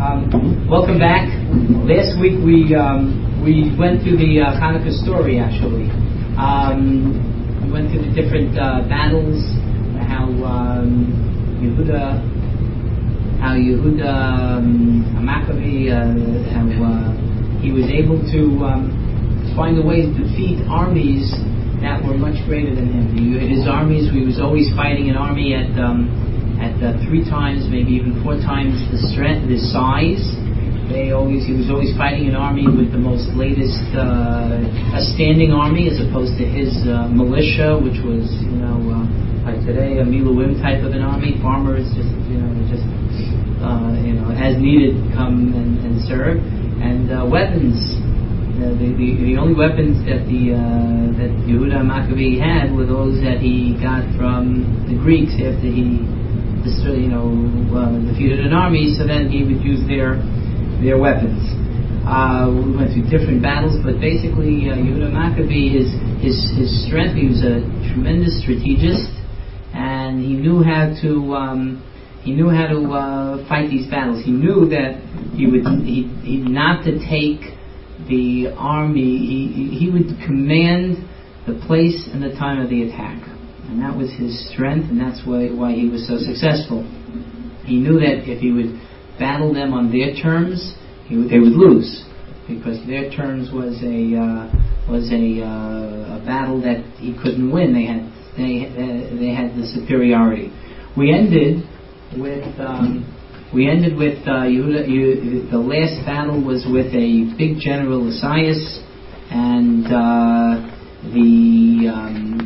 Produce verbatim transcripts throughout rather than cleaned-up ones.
Um, welcome back. Last week we um, we went through the uh, Hanukkah story. Actually, um, we went through the different uh, battles. How um, Yehuda, how Yehuda um, Maccabee, uh, how uh, he was able to um, find a way to defeat armies that were much greater than him. He, his armies, he was always fighting an army at. Um, at uh, three times, maybe even four times the strength, the size. They always, he was always fighting an army with the most latest, uh, a standing army as opposed to his uh, militia, which was, you know, uh, like today, a Miluim type of an army. Farmers just, you know, just, uh, you know, as needed, come and, and serve. And uh, weapons. Uh, the, the the only weapons that the uh, that Yehuda Maccabee had were those that he got from the Greeks after he, you know, uh, defeated an army. So then he would use their their weapons. Uh, we went through different battles, but basically uh, Yehuda Maccabee, his his his strength. He was a tremendous strategist, and he knew how to um, he knew how to uh, fight these battles. He knew that he would he he not to take the army, he he would command the place and the time of the attack, and that was his strength, and that's why why he was so successful. He knew that if he would battle them on their terms, he would, they would lose, because their terms was a uh, was a uh, a battle that he couldn't win. They had they uh, they had the superiority. We ended with. Um, We ended with uh, Yehuda, you, the last battle was with a big general, Lysias, and uh, the um,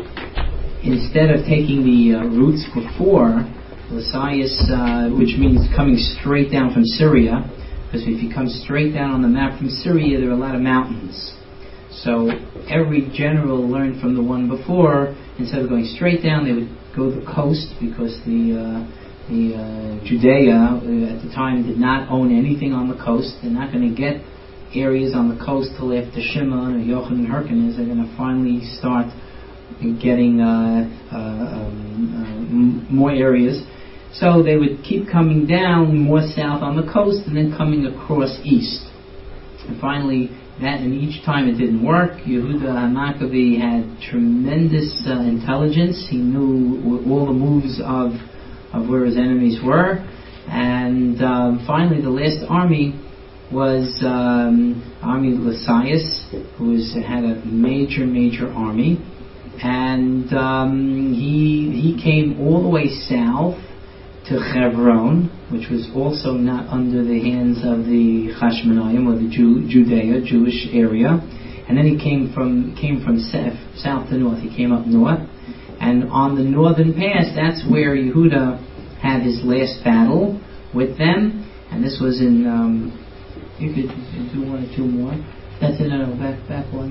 instead of taking the uh, routes before, Lysias, uh, which means coming straight down from Syria, because if you come straight down on the map from Syria, there are a lot of mountains. So every general learned from the one before, instead of going straight down, they would go to the coast, because the uh, The uh, Judea uh, at the time did not own anything on the coast. They're not going to get areas on the coast till after Shimon or Yochanan and Hyrcanus. They're going to finally start getting uh, uh, um, uh, m- more areas. So they would keep coming down more south on the coast and then coming across east. And finally, that and each time it didn't work. Yehuda Maccabee had tremendous uh, intelligence. He knew all the moves of of where his enemies were, and um, finally the last army was um, army Lysias, who was, had a major, major army, and um, he he came all the way south to Hebron, which was also not under the hands of the Hashmonaim, or the Jew, Judea, Jewish area, and then he came from came from south to north. He came up north. And on the northern pass, that's where Yehuda had his last battle with them. And this was in, um, you could do one or two more. That's in, no, no, back, back one.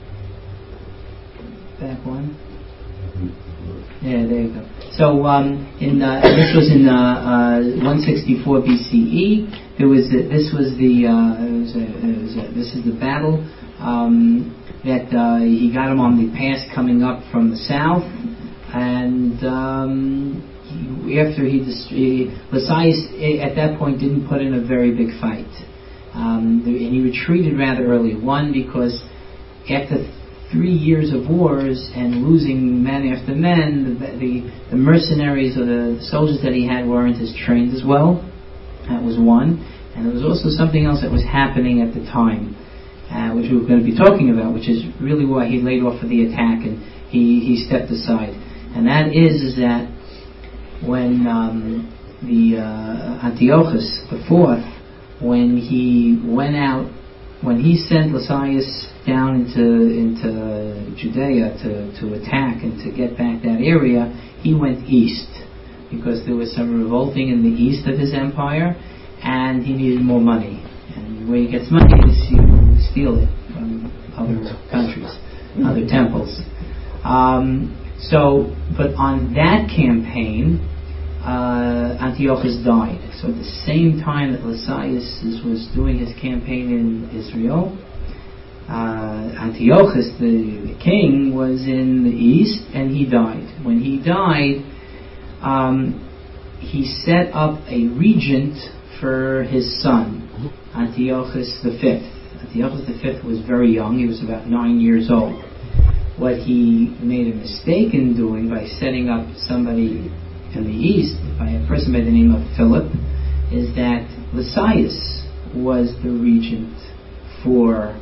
Back one. Yeah, there you go. So, um, in uh, this was in uh, uh, one sixty-four B C E. There was a, this was the uh, it was a, it was a, this is the battle um, that uh, he got him on the pass coming up from the south. And um, he, after he, he Lysias at that point didn't put in a very big fight, um, and he retreated rather early. One, because after three years of wars and losing men after men, the, the, the mercenaries or the soldiers that he had weren't as trained as well. That was one, and there was also something else that was happening at the time, uh, which we we're going to be talking about, which is really why he laid off of the attack and he, he stepped aside. And that is, is that when um, the uh, Antiochus the fourth, when he went out, when he sent Lysias down into into Judea to, to attack and to get back that area, he went east, because there was some revolting in the east of his empire, and he needed more money. And where he gets money is you steal it from other countries, other temples. Um, So, but on that campaign, uh, Antiochus died. So at the same time that Lysias was doing his campaign in Israel, uh, Antiochus, the, the king, was in the east, and he died. When he died, um, he set up a regent for his son, Antiochus the Fifth. Antiochus the Fifth was very young. He was about nine years old. What he made a mistake in doing by setting up somebody in the east, by a person by the name of Philip, is that Lysias was the regent for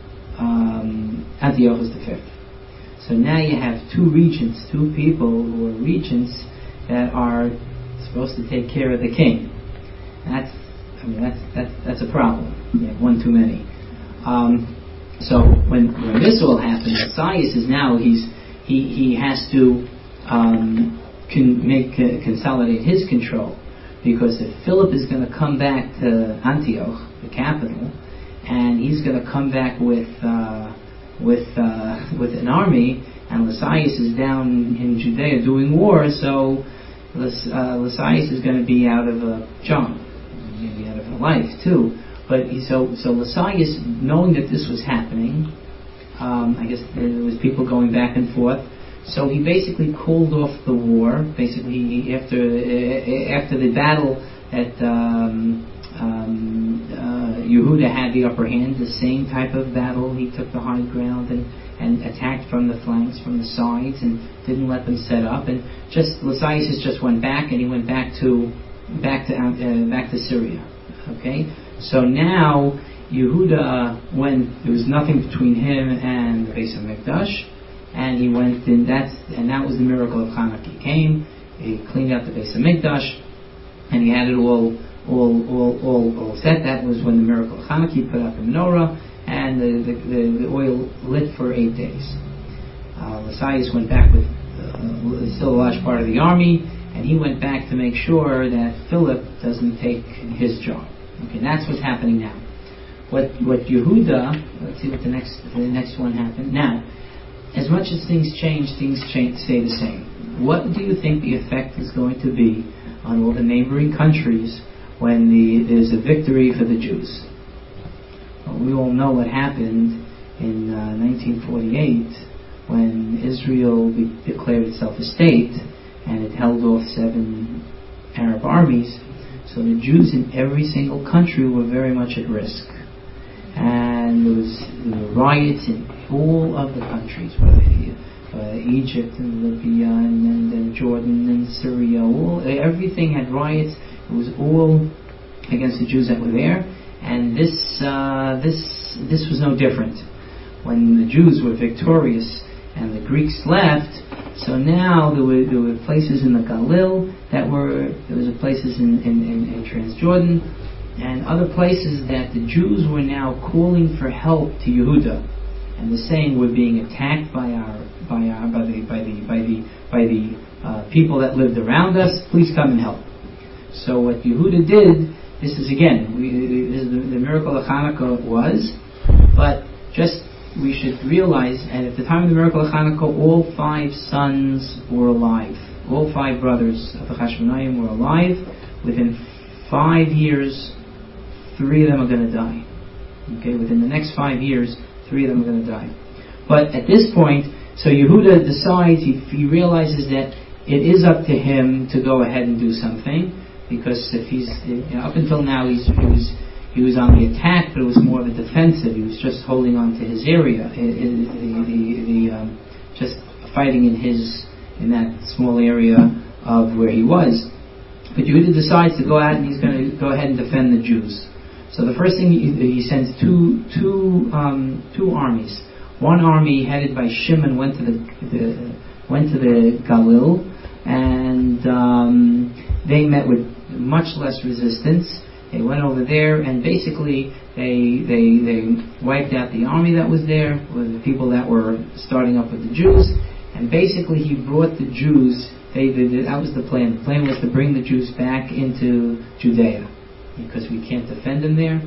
um, Antiochus the Fifth. So now you have two regents, two people who are regents that are supposed to take care of the king. That's, I mean, that's that's that's a problem. You have one too many. Um, so when, when this all happens, Lysias is now he's he he has to um, can make uh, consolidate his control, because if Philip is going to come back to Antioch, the capital, and he's going to come back with uh, with uh, with an army, and Lysias is down in Judea doing war, so Lys, uh, Lysias is going to be out of a job, maybe out of a life too. But he, so so Lysias, knowing that this was happening, um, I guess there was people going back and forth. So he basically called off the war. Basically, he, after uh, after the battle that um, um, uh, Yehuda had the upper hand, the same type of battle, he took the high ground and, and attacked from the flanks, from the sides, and didn't let them set up. And just Lysias just went back, and he went back to back to uh, back to Syria. Okay, so now Yehuda, when there was nothing between him and the Beis Hamikdash, and he went in. That's and that was the miracle of Hanukkah. He came, he cleaned out the Beis Hamikdash, and he had it all, all, all, all, all set. That was when the miracle of Hanukkah. He put out the menorah, and the, the, the, the oil lit for eight days. Uh, Lysias went back with uh, still a large part of the army, and he went back to make sure that Philip doesn't take his job. Okay, that's what's happening now. What what Yehuda? Let's see what the next the next one happened now. As much as things change, things change, stay the same. What do you think the effect is going to be on all the neighboring countries when the, there's a victory for the Jews? Well, we all know what happened in uh, nineteen forty-eight when Israel be- declared itself a state, and it held off seven Arab armies. So the Jews in every single country were very much at risk. And there was, there were riots in all of the countries, whether uh, Egypt and Libya and, and, and Jordan and Syria, all, everything had riots. It was all against the Jews that were there, and this uh, this this was no different. When the Jews were victorious and the Greeks left, so now there were there were places in the Galil that were there was places in in, in, in Transjordan, and other places that the Jews were now calling for help to Yehuda, and they're saying we're being attacked by our by our by the by the by the by the uh, people that lived around us. Please come and help. So what Yehuda did, this is again, we, this is the, the miracle of Hanukkah was, but just we should realize, and at the time of the miracle of Hanukkah, all five sons were alive. All five brothers of the Hashmonaim were alive. Within five years, three of them are going to die. Okay, within the next five years, three of them are going to die. But at this point, so Yehuda decides, he, he realizes that it is up to him to go ahead and do something, because if he's, you know, up until now, he's, he was he was on the attack, but it was more of a defensive. He was just holding on to his area, the, the, the um, just fighting in his in that small area of where he was. But Yehuda decides to go out and he's going to go ahead and defend the Jews. So the first thing he, he sends two two um, two armies. One army headed by Shimon went to the, the went to the Galil, and um, they met with much less resistance. They went over there, and basically they they they wiped out the army that was there with the people that were starting up with the Jews, and basically he brought the Jews. They, they that was the plan. The plan was to bring the Jews back into Judea, because we can't defend them there,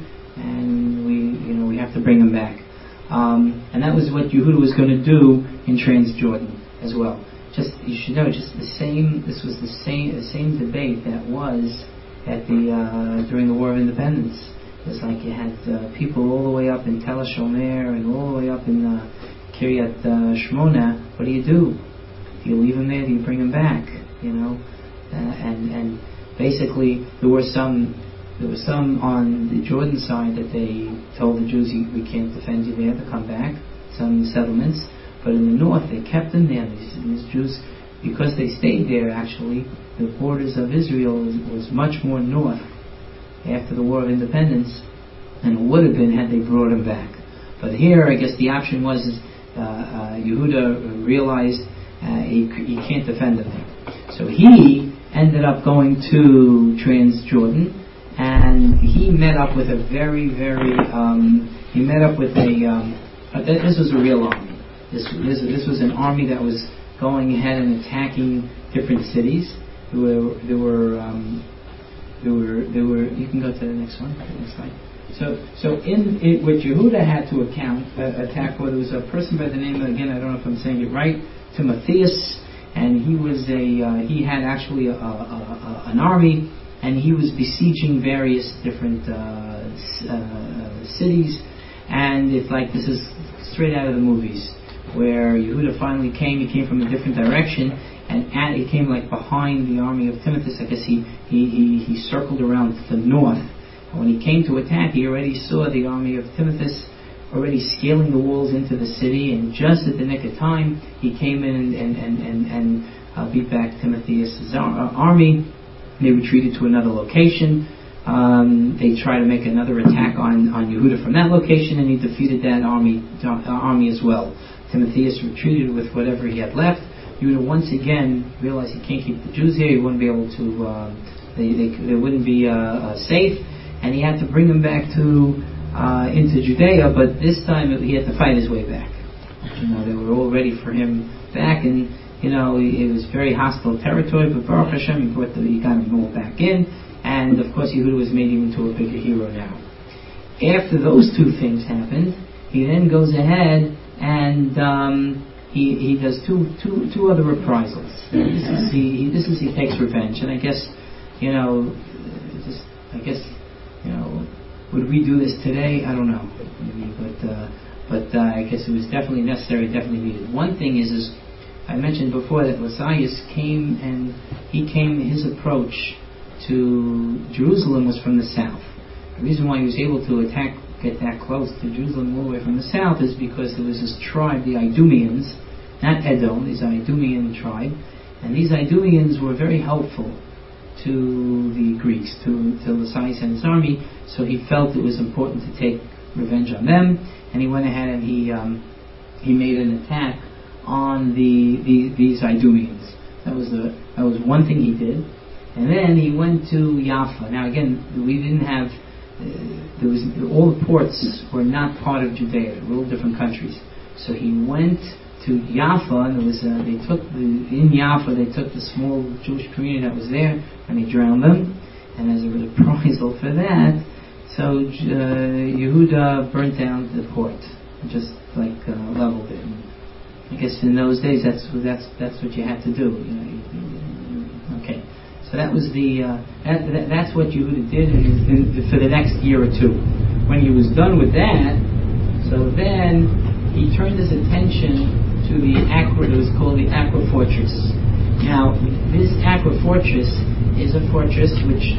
and we you know we have to bring them back. Um, and that was what Yehuda was going to do in Transjordan as well. Just you should know, just the same. This was the same the same debate that was at the uh, during the War of Independence. It's like you had uh, people all the way up in Tel HaShomer and all the way up in uh, Kiryat uh, Shmona. What do you do? Do you leave them there? Do you bring them back? You know, uh, and and basically there were some There were some on the Jordan side that they told the Jews, we can't defend you there, to come back, some settlements. But in the north, they kept them there. These, these Jews, because they stayed there, actually, the borders of Israel was, was much more north after the War of Independence than it would have been had they brought them back. But here, I guess the option was is, uh, uh, Yehuda realized uh, he, he can't defend them there. So he ended up going to Transjordan, and he met up with a very, very, um, he met up with a, um, uh, this was a real army. This, this, this was an army that was going ahead and attacking different cities. There were, there were, um, there were, there were, you can go to the next one, the next slide. So, so in it, what Yehuda had to account, uh, attack for, there was a person by the name of, again, I don't know if I'm saying it right, Timotheus, and he was a, uh, he had actually a, a, a, an army, and he was besieging various different uh, uh, cities, and it's like this is straight out of the movies, where Yehuda finally came. He came from a different direction, and at, he came like behind the army of Timotheus. I guess he he, he he circled around to the north. And when he came to attack, he already saw the army of Timotheus already scaling the walls into the city, and just at the nick of time, he came in and and and and, and uh, beat back Timotheus' army. They retreated to another location. Um, they tried to make another attack on, on Yehuda from that location, and he defeated that army uh, army as well. Timotheus retreated with whatever he had left. Yehuda once again realized he can't keep the Jews here. He wouldn't be able to. Uh, they, they they wouldn't be uh, uh, safe, and he had to bring them back to uh, into Judea. But this time he had to fight his way back. You know, they were all ready for him back, and you know, it was very hostile territory, but Baruch Hashem, he brought the, he got them all back in, and of course Yehuda was made into a bigger hero now. After those two things happened, he then goes ahead and um, he he does two two two other reprisals. This is he, he this is he takes revenge, and I guess you know, just I guess you know, would we do this today? I don't know, maybe, but uh, but uh, I guess it was definitely necessary, definitely needed. One thing is is. I mentioned before that Lysias came and he came, his approach to Jerusalem was from the south. The reason why he was able to attack, get that close to Jerusalem all the way from the south is because there was this tribe, the Idumeans, not Edom, this Idumean tribe, and these Idumeans were very helpful to the Greeks, to, to Lysias and his army, so he felt it was important to take revenge on them, and he went ahead and he um, he made an attack on the, the these Idumeans. That was the that was one thing he did, and then he went to Jaffa. Now again, we didn't have uh, there was all the ports were not part of Judea; they were all different countries. So he went to Jaffa, and there was uh, they took the, in Jaffa they took the small Jewish community that was there, and they drowned them. And as a reprisal for that, so uh, Yehuda burnt down the port, just like uh, leveled it. I guess in those days, that's that's that's what you had to do. You know, you, you, okay, so that was the uh, that, that, that's what Yehuda did in, in, for the next year or two. When he was done with that, so then he turned his attention to the Aqua. It was called the Aqua Fortress. Now, this Aqua Fortress is a fortress which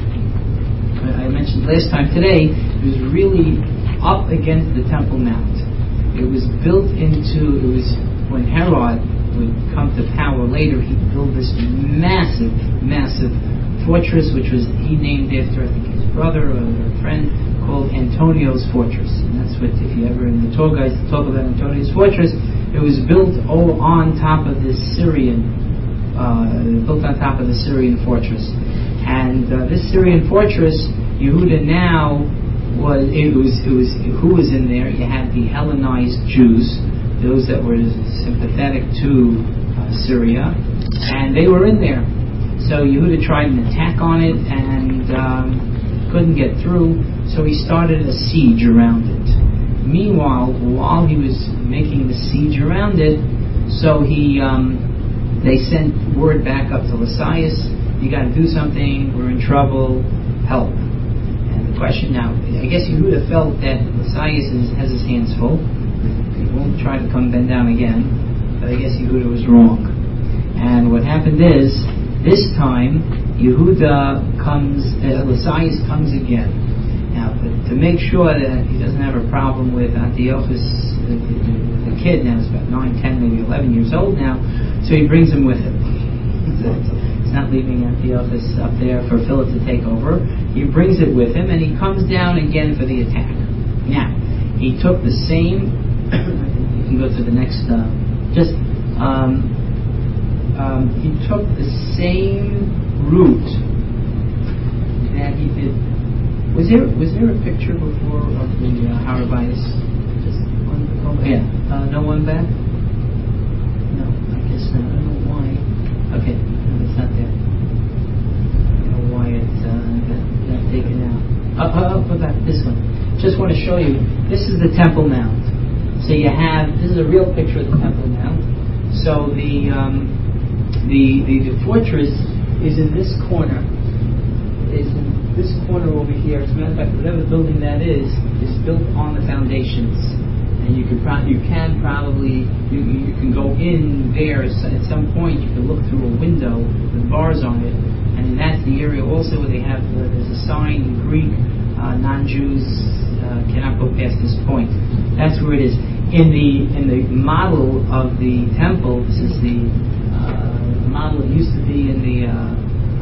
I mentioned last time today. It was really up against the Temple Mount. It was built into. It was. When Herod would come to power later, he built this massive, massive fortress, which was he named after, I think, his brother or a friend, called Antonio's Fortress. And that's what, if you ever in the tour guides talk about Antonio's Fortress, it was built all on top of this Syrian, uh, built on top of the Syrian fortress. And uh, this Syrian fortress, Yehuda now was it was it was who was in there? You had the Hellenized Jews, those that were sympathetic to uh, Syria, and they were in there. So Yehuda tried an attack on it and um, couldn't get through, so he started a siege around it. Meanwhile, while he was making the siege around it, so he um, they sent word back up to Lysias, you got to do something, we're in trouble, help. And the question now, I guess Yehuda felt that Lysias is, has his hands full. He won't try to come bend down again, but I guess Yehuda was wrong. And what happened is, this time, Yehuda comes, uh, Lysias comes again. Now, but to make sure that he doesn't have a problem with Antiochus, the, the, the kid now is about nine, ten, maybe eleven years old now, so he brings him with him. He's not leaving Antiochus up there for Philip to take over. He brings it with him, and he comes down again for the attack. Now, he took the same. You can go to the next. Uh, just um, um, he took the same route that he did. Was there was there a picture before of the uh, Harabias? Just one. Oh, yeah. Uh, no one back. No, I guess not. I don't know why. Okay, no, it's not there. I don't know why it uh, got, got taken out. Oh, oh, oh, go back. This one. Just want to show you. This is the Temple Mount. So you have. This is a real picture of the Temple Mount. So the um, the, the the fortress is in this corner. Is in this corner over here. As a matter of fact, whatever building that is is built on the foundations, and you can pro- you can probably you, you can go in there at some point. You can look through a window with bars on it, and that's the area also where they have uh, there's a sign in Greek: uh, non-Jews uh, cannot go past this point. That's where it is in the in the model of the temple. This is the uh, model. It used to be in the. Uh,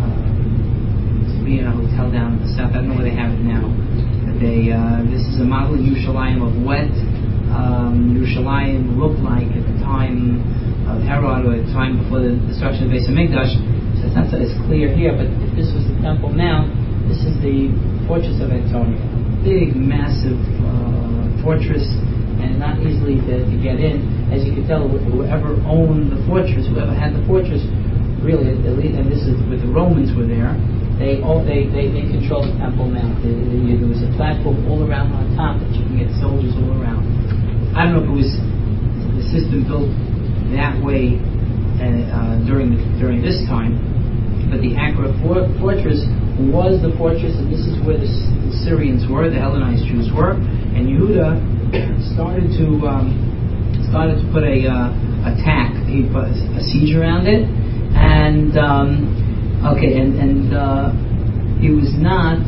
in a hotel down in the south. I don't know where they have it now. But they, uh, this is a model in Yerushalayim of what um, Yerushalayim looked like at the time of Herod, or at the time before the destruction of Beis Hamikdash. So it's not so it's clear here, but if this was the Temple Mount, this is the fortress of Antonia. Big, massive uh, fortress, and not easily to, to get in. As you can tell, whoever owned the fortress, whoever had the fortress, really, at least, and this is with the Romans were there. They all they, they, they control the Temple Mount. There, there was a platform all around on top that you can get soldiers all around. I don't know if it was the system built that way uh, uh, during the, during this time, but the Acra for, fortress was the fortress, and this is where the, the Syrians were, the Hellenized Jews were, and Yehuda started to um, started to put a uh, attack, he put a siege around it, and. Um, Okay, and and uh, he was not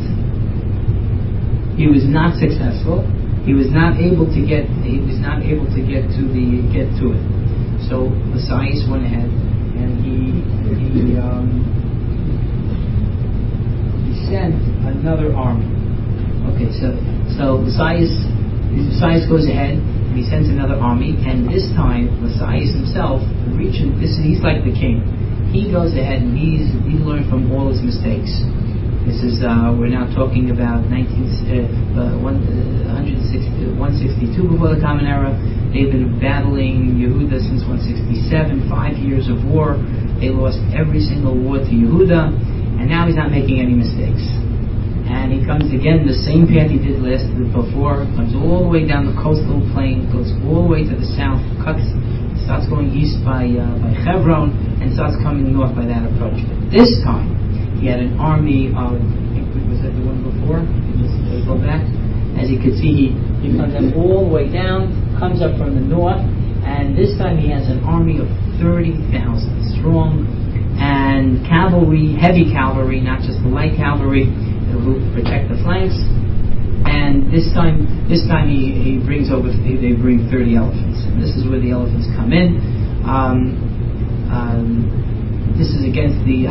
he was not successful. He was not able to get he was not able to get to the get to it. So Lysias went ahead and he he um, he sent another army. Okay, so so Lysias Lysias goes ahead and he sends another army, and this time Lysias himself reaching this he's like the king. He goes ahead and he's he learned from all his mistakes. This is uh, we're now talking about nineteen uh, one, uh, one sixty-two before the Common Era. They've been battling Yehuda since one sixty-seven, five years of war. They lost every single war to Yehuda, and now he's not making any mistakes. And he comes again the same path he did last before. Comes all the way down the coastal plain, goes all the way to the south, cuts. Starts going east by uh, by Hebron and starts coming north by that approach. But this time, he had an army of, I think, was that the one before? Just uh, go back. As you can see, he, he comes up all the way down, comes up from the north, and this time he has an army of thirty thousand strong, and cavalry, heavy cavalry, not just the light cavalry, who protect the flanks. And this time, this time he, he brings over. They bring thirty elephants, and this is where the elephants come in. Um, um, this is against the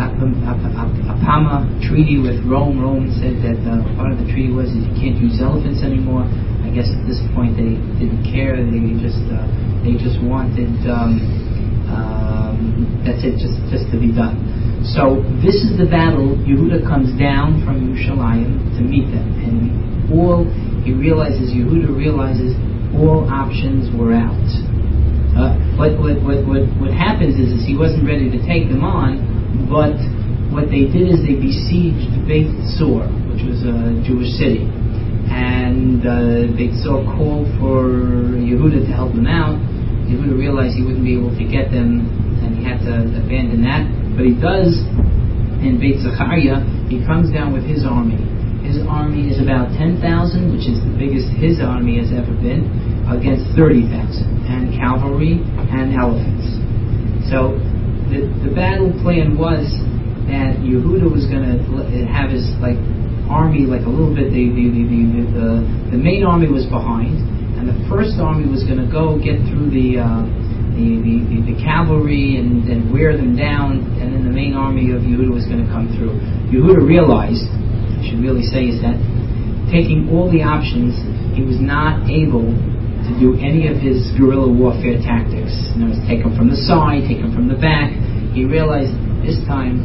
Apama treaty with Rome. Rome said that uh, part of the treaty was that you can't use elephants anymore. I guess at this point they didn't care. They just uh, they just wanted um, um, that's it, just just to be done. So this is the battle. Yehuda comes down from Yerushalayim to meet them, and all he realizes, Yehuda realizes, all options were out. Uh, what, what what what what happens is, is he wasn't ready to take them on, but what they did is they besieged Beit Tzur, which was a Jewish city, and uh, Beit Tzur called for Yehuda to help them out. Yehuda realized he wouldn't be able to get them, and he had to abandon that. But he does in Beit Zechariah. He comes down with his army. His army is about ten thousand, which is the biggest his army has ever been, against thirty thousand, and cavalry and elephants. So the, the battle plan was that Yehuda was going to have his like army, like a little bit. The the the the, the, the main army was behind, and the first army was going to go get through the. Uh, The, the, the, the cavalry and, and wear them down, and then the main army of Yehuda was going to come through. Yehuda realized, I should really say, is that taking all the options, he was not able to do any of his guerrilla warfare tactics. You know, take them from the side, take them from the back. He realized this time,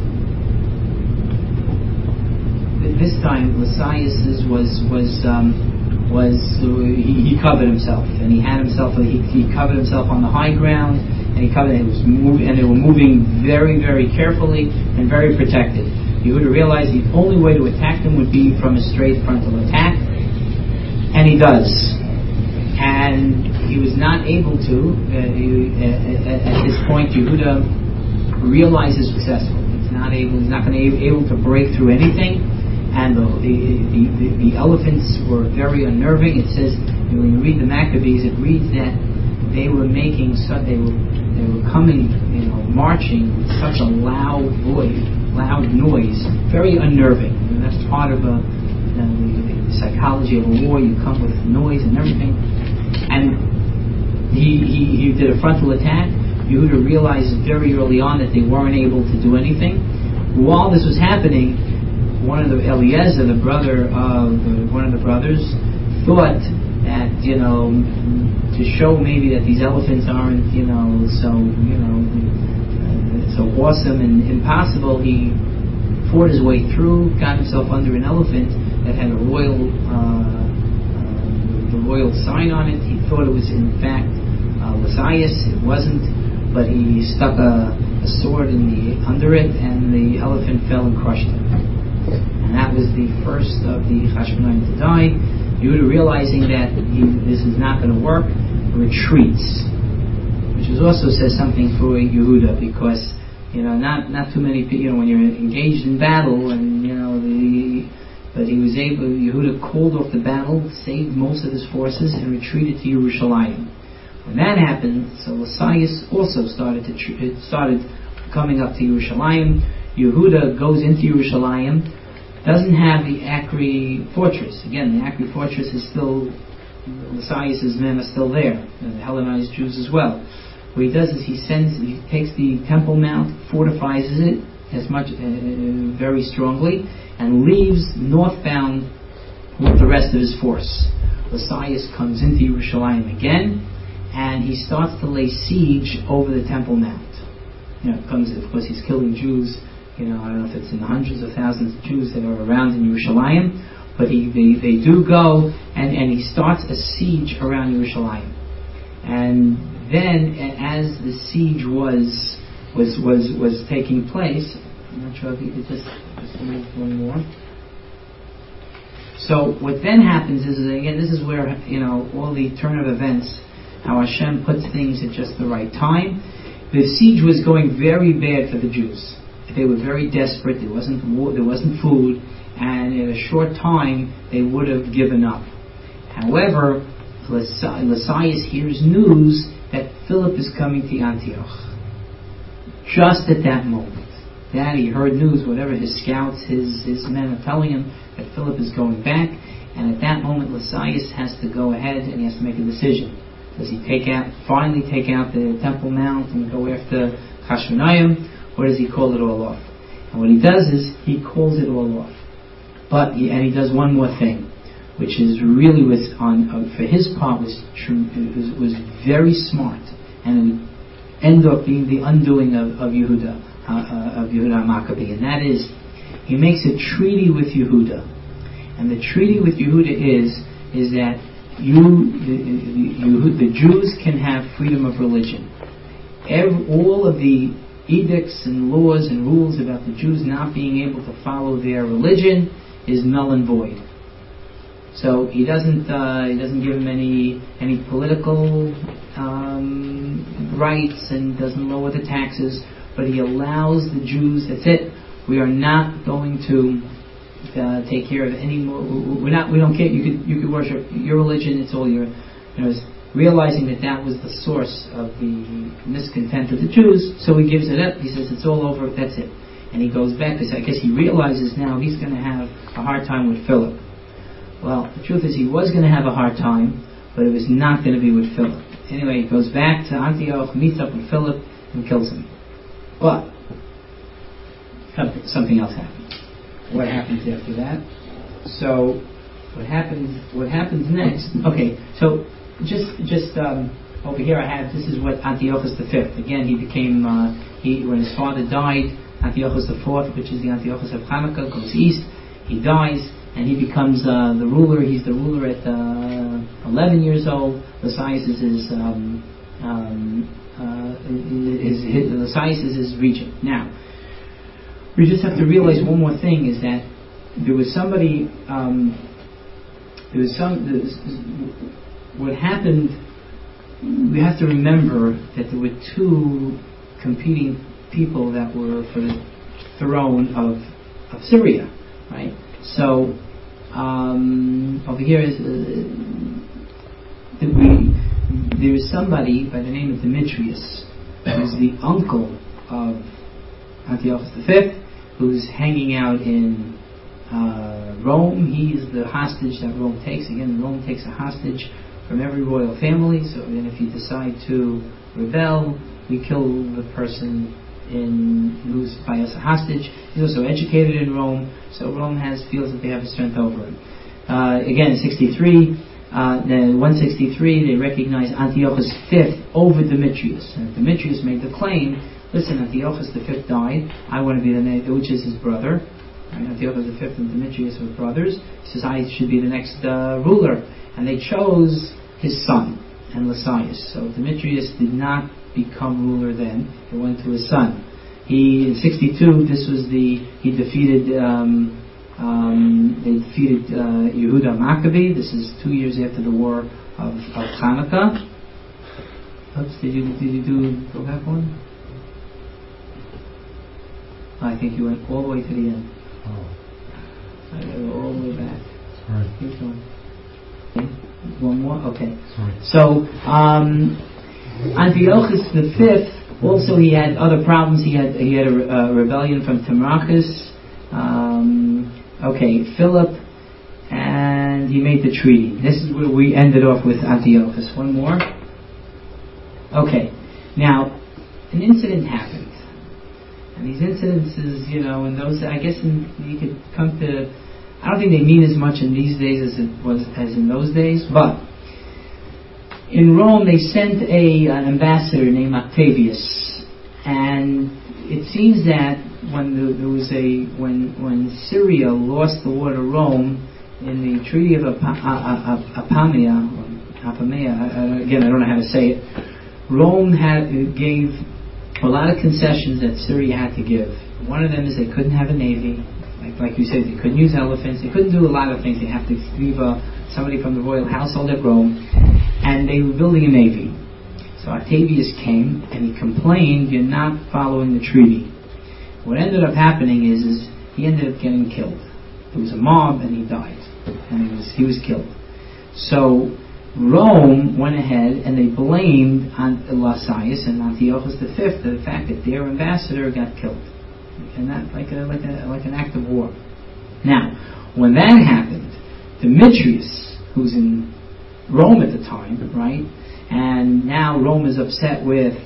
this time, Lysias was was. Um, was uh, he, he covered himself, and he had himself he, he covered himself on the high ground, and he covered it was move, and they were moving very very carefully and very protected. Yehuda realized the only way to attack them would be from a straight frontal attack, and he does, and he was not able to uh, he, uh, at this point. Yehuda realizes successful. He's not able he's not going to be able to break through anything. And the, the, the, the elephants were very unnerving. It says, when you read the Maccabees, it reads that they were making, such, they were they were coming, you know, marching with such a loud voice, loud noise, very unnerving. And that's part of a, you know, the, the psychology of a war. You come with noise and everything. And he he, he did a frontal attack. Yehuda realized very early on that they weren't able to do anything. While this was happening, one of the Eliezer, the brother of uh, one of the brothers, thought that, you know, to show maybe that these elephants aren't, you know, so you know uh, so awesome and impossible, he fought his way through, got himself under an elephant that had a royal uh, uh, the royal sign on it. He thought it was in fact uh, Lysias. It wasn't, but he stuck a, a sword in the under it, and the elephant fell and crushed him. And that was the first of the Chashmonaim to die. Yehuda, realizing that he, this is not going to work, retreats, which is also says something for Yehuda, because you know not not too many people, you know, when you're engaged in battle, and you know the but he was able. Yehuda called off the battle, saved most of his forces, and retreated to Yerushalayim. When that happened, so Lysias also started to tr- started coming up to Yerushalayim. Yehuda goes into Yerushalayim, doesn't have the Acre fortress. Again, the Acre fortress is still, Lysias' men are still there, and the Hellenized Jews as well. What he does is he sends, he takes the Temple Mount, fortifies it as much, uh, very strongly, and leaves northbound with the rest of his force. Lysias comes into Yerushalayim again, and he starts to lay siege over the Temple Mount. You know, comes, of course, he's killing Jews. You know, I don't know if it's in the hundreds of thousands of Jews that are around in Yerushalayim, but he, they, they do go, and, and he starts a siege around Yerushalayim. And then, as the siege was was was was taking place, I'm not sure if you could just just move one more. So what then happens is, again, this is where, you know, all the turn of events, how Hashem puts things at just the right time. The siege was going very bad for the Jews. They were very desperate. There wasn't war, there wasn't food, and in a short time they would have given up. However, Lysias hears news that Philip is coming to Antioch. Just at that moment, that he heard news, whatever his scouts, his his men are telling him that Philip is going back, and at that moment Lysias has to go ahead and he has to make a decision. Does he take out, finally take out the Temple Mount and go after Chashmonaim? Or does he call it all off? And what he does is he calls it all off. But he, and he does one more thing, which is really was on uh, for his part was, was was very smart, and it would end up being the undoing of, of Yehuda uh, uh, of Yehuda Maccabee, and that is he makes a treaty with Yehuda, and the treaty with Yehuda is is that you the, the, the Jews can have freedom of religion. Every, all of the edicts and laws and rules about the Jews not being able to follow their religion is null and void. So he doesn't uh, he doesn't give them any any political um, rights, and doesn't lower the taxes, but he allows the Jews. That's it. We are not going to uh, take care of any more. We're not. We don't care. You could you could worship your religion. It's all your. You know, realizing that that was the source of the miscontent of the Jews, so he gives it up. He says it's all over. That's it. and he goes back because I guess he realizes now he's going to have a hard time with Philip. Well, the truth is he was going to have a hard time, but it was not going to be with Philip. Anyway, he goes back to Antioch, meets up with Philip, and kills him. But something else happens. What happens after that? So, what happens? What happens next? Okay, so just just um, over here I have, this is what Antiochus the fifth. Again, he became uh, he when his father died. Antiochus the fourth, which is the Antiochus of Hanukkah, goes east. He dies, and he becomes uh, the ruler. He's the ruler at uh, eleven years old. Lysias is his um, um, uh, his, his, Lysias is his regent. Now, we just have to realize one more thing: is that there was somebody. Um, there was some. There was, what happened? We have to remember that there were two competing people that were for the throne of of Syria, right? So um, over here is uh, that we there is somebody by the name of Demetrius, who's the uncle of Antiochus the fifth, who's hanging out in uh, Rome. He is the hostage that Rome takes. Again, Rome takes a hostage from every royal family. So then, if you decide to rebel, we kill the person in who's by us a hostage. He's also educated in Rome, so Rome has feels that they have a strength over him. Uh, again, sixty-three, uh, then one sixty-three, they recognize Antiochus the fifth over Demetrius. And Demetrius made the claim, listen, Antiochus the fifth died, I want to be the next, which is his brother. Right? Antiochus the fifth and Demetrius were brothers. He says, I should be the next uh, ruler. And they chose his son, and Lysias. So Demetrius did not become ruler then. It went to his son. He, in sixty-two, this was the, he defeated, um, um, they defeated uh, Yehuda Maccabee. This is two years after the war of, of Hanukkah. Oops, did you, did you do, go back one? I think you went all the way to the end. Oh. I gotta go all the way back. Sorry. Keep going. One more? Okay. Sorry. So, um, Antiochus the fifth, also he had other problems. He had he had a, a rebellion from Timachus. Um, okay, Philip, and he made the treaty. This is where we ended off with Antiochus. One more. Okay. Now, an incident happened. And these incidences, you know, in those, I guess in, you could come to, I don't think they mean as much in these days as it was as in those days, but in Rome they sent a an ambassador named Octavius, and it seems that when the, there was a when when Syria lost the war to Rome in the Treaty of Apamea, Apamea, again I don't know how to say it, Rome had gave a lot of concessions that Syria had to give. One of them is they couldn't have a navy. Like, like you said, they couldn't use elephants. They couldn't do a lot of things. They have to leave uh, somebody from the royal household at Rome. And they were building a navy. So Octavius came and he complained, you're not following the treaty. What ended up happening is, is he ended up getting killed. There was a mob and he died. And he was, he was killed. So Rome went ahead and they blamed Lysias and Antiochus the fifth for the fact that their ambassador got killed. And that like a like a like an act of war. Now, when that happened, Demetrius, who's in Rome at the time, right, and now Rome is upset with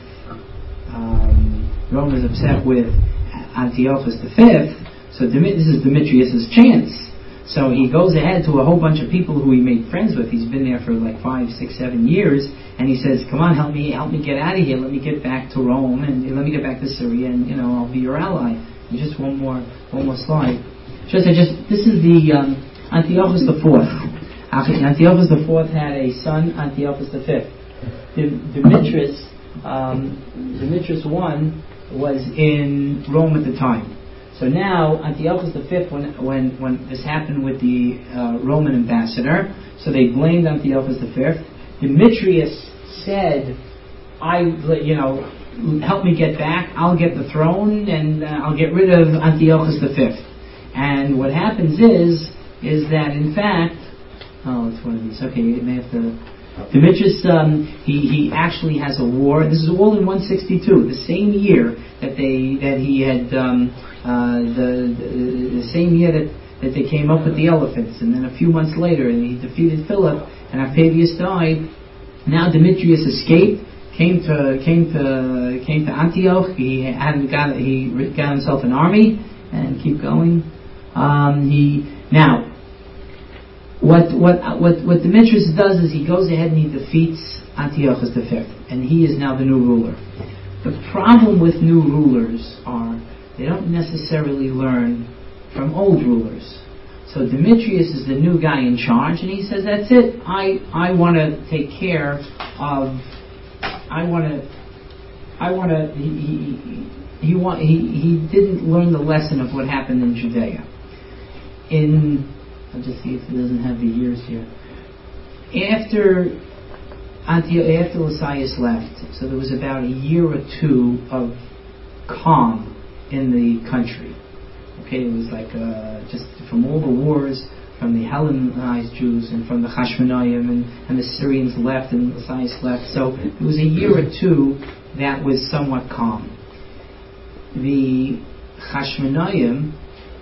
um, Rome is upset with Antiochus the fifth. So this is Demetrius's chance. So he goes ahead to a whole bunch of people who he made friends with. He's been there for like five, six, seven years, and he says, "Come on, help me, help me get out of here. Let me get back to Rome, and let me get back to Syria, and you know, I'll be your ally." And just one more, one more slide. Just, I just this is the um, Antiochus the fourth. Antiochus the fourth had a son, Antiochus the fifth. Demetrius, um, Demetrius one was in Rome at the time. So now Antiochus the fifth, when when when this happened with the uh, Roman ambassador, so they blamed Antiochus the fifth. Demetrius said, "I, you know, help me get back. I'll get the throne, and uh, I'll get rid of Antiochus the fifth." And what happens is, is that in fact, oh, it's one of these. Okay, you may have to. Demetrius, um, he, he actually has a war. This is all in one sixty-two, the same year that they that he had um, uh, the, the the same year that, that they came up with the elephants, and then a few months later, and he defeated Philip, and Octavius died. Now Demetrius escaped, came to came to came to Antioch. He hadn't got he got himself an army, and keep going. Um, he now. What what what what Demetrius does is he goes ahead and he defeats Antiochus the Fifth, and he is now the new ruler. The problem with new rulers are they don't necessarily learn from old rulers. So Demetrius is the new guy in charge, and he says, "That's it. I I want to take care of. I want to. I want to." He he he, want, he he didn't learn the lesson of what happened in Judea. In I'll just see if it doesn't have the years here. After Antioch, after Lysias left, so there was about a year or two of calm in the country. Okay, it was like uh, just from all the wars, from the Hellenized Jews and from the Hashmonaim and, and the Syrians left and Lysias left. So it was a year or two that was somewhat calm. The Hashmonaim,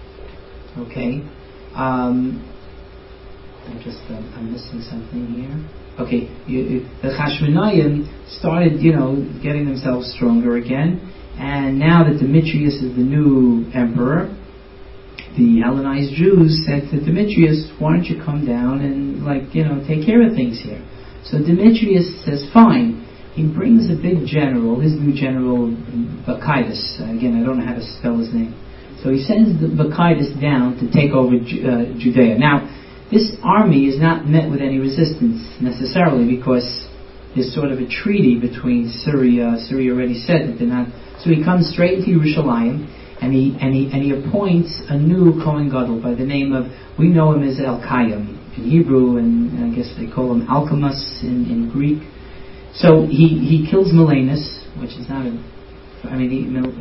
okay. Um, I'm just um, I'm missing something here. Okay, you, you, the Hashmonaim started, you know, getting themselves stronger again, and now that Demetrius is the new emperor, the Hellenized Jews said to Demetrius, "Why don't you come down and, like, you know, take care of things here?" So Demetrius says, "Fine." He brings a big general, his new general Bacchides. Again, I don't know how to spell his name. So he sends the Bacchides down to take over uh, Judea. Now, this army is not met with any resistance necessarily because there's sort of a treaty between Syria. Syria already said that they're not. So he comes straight into Yerushalayim, and he and he and he appoints a new Kohen Gadol by the name of, we know him as Elkayim in Hebrew, and I guess they call him Alchemus in, in Greek. So he, he kills Melanus, which is not a. I mean, he,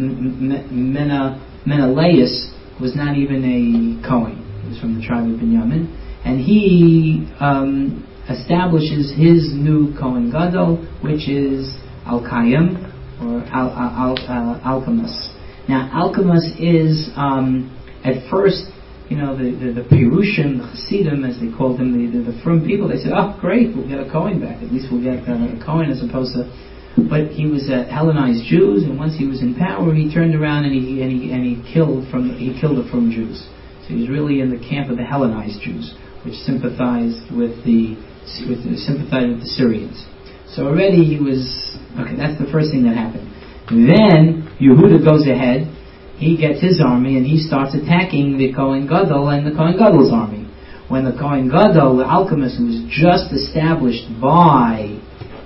Mena. Menelaus was not even a Kohen. He was from the tribe of Binyamin. And he um, establishes his new Kohen Gadol, which is Alkayim, or Al, Al, Al, Alchemus. Now, Alchemus is, um, at first, you know, the, the, the Pirushim, the Hasidim, as they called them, the, the, the frum people, they said, "Oh, great, we'll get a Kohen back. At least we'll get uh, a Kohen as opposed to..." But he was uh, Hellenized Jews, and once he was in power, he turned around and he and he and he killed from he killed the frum Jews. So he was really in the camp of the Hellenized Jews, which sympathized with the with the, sympathized with the Syrians. So already he was okay. That's the first thing that happened. Then Yehuda goes ahead. He gets his army and he starts attacking the Kohen Gadol and the Kohen Gadol's army. When the Kohen Gadol, the Alchemist, who was just established by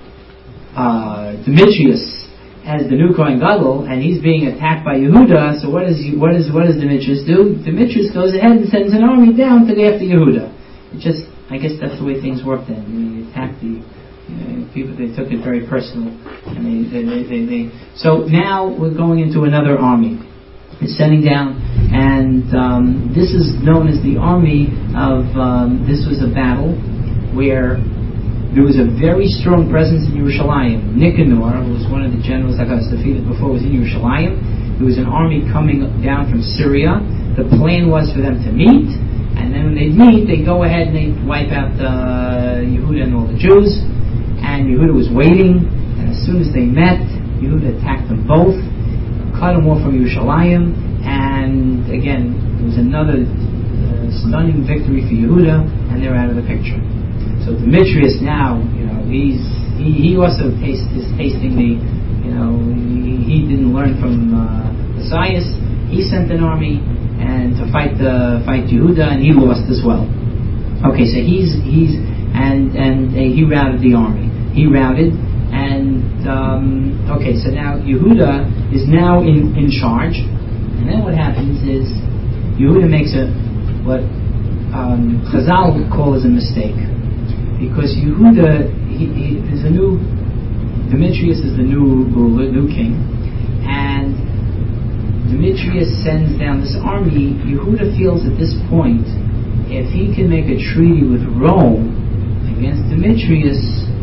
Uh, Demetrius as the new Kohen Gadol, and he's being attacked by Yehuda. So what does what does what does Demetrius do? Demetrius goes ahead and sends an army down to go after Yehuda. It just, I guess that's the way things work. Then you attack the you know, people. They took it very personal, and they they, they they they so now we're going into another army. It's sending down, and um, this is known as the army of. Um, this was a battle where there was a very strong presence in Yerushalayim. Nicanor, who was one of the generals that got defeated before, was in Yerushalayim. There was an army coming down from Syria. The plan was for them to meet, and then when they meet, they go ahead and they wipe out uh, Yehuda and all the Jews. And Yehuda was waiting, and as soon as they met, Yehuda attacked them both, cut them off from Yerushalayim, and again, it was another uh, stunning victory for Yehuda, and they're out of the picture. So Demetrius now, you know, he's he, he also taste, is tasting the, you know, he, he didn't learn from uh, Lysias. He sent an army and to fight the fight Yehuda, and he lost as well. Okay, so he's he's and and uh, he routed the army. He routed, and um, okay, so now Yehuda is now in, in charge, and then what happens is Yehuda makes a what um, Chazal would call as a mistake. Because Yehuda, he, he is a new, Demetrius is the new ruler, new king, and Demetrius sends down this army. Yehuda feels at this point, if he can make a treaty with Rome against Demetrius,